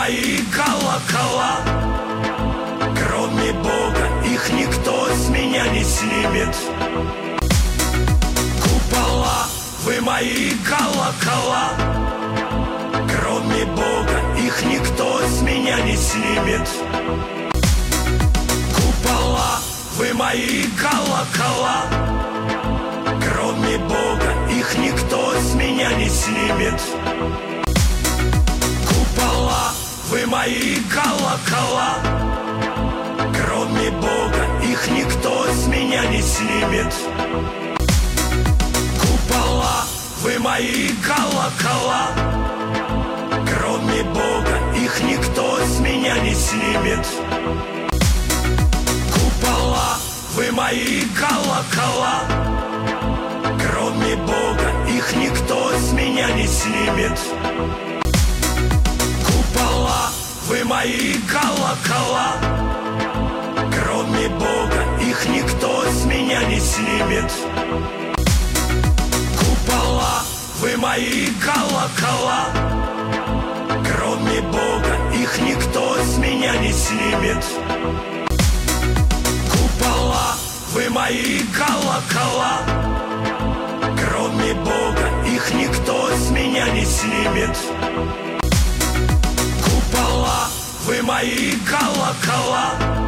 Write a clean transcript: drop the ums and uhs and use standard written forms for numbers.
мои колокола. Кроме Бога их никто с меня не снимет. Купола, вы мои колокола. Кроме Бога их никто с меня не снимет. Купола, вы мои колокола. Кроме Бога их никто с меня не снимет. Купола, вы мои колокола. Кроме Бога их никто с меня не снимет. Купола, вы мои колокола. Кроме Бога их никто с меня не снимет. Купола, вы мои колокола. Кроме Бога их никто с меня не снимет. Купола, вы мои колокола. Кроме Бога их никто с меня не снимет. Купола, вы мои колокола. Кроме Бога их никто с меня не снимет. Купола, вы мои колокола. Кроме Бога их никто с меня не снимет. Купола, вы мои колокола.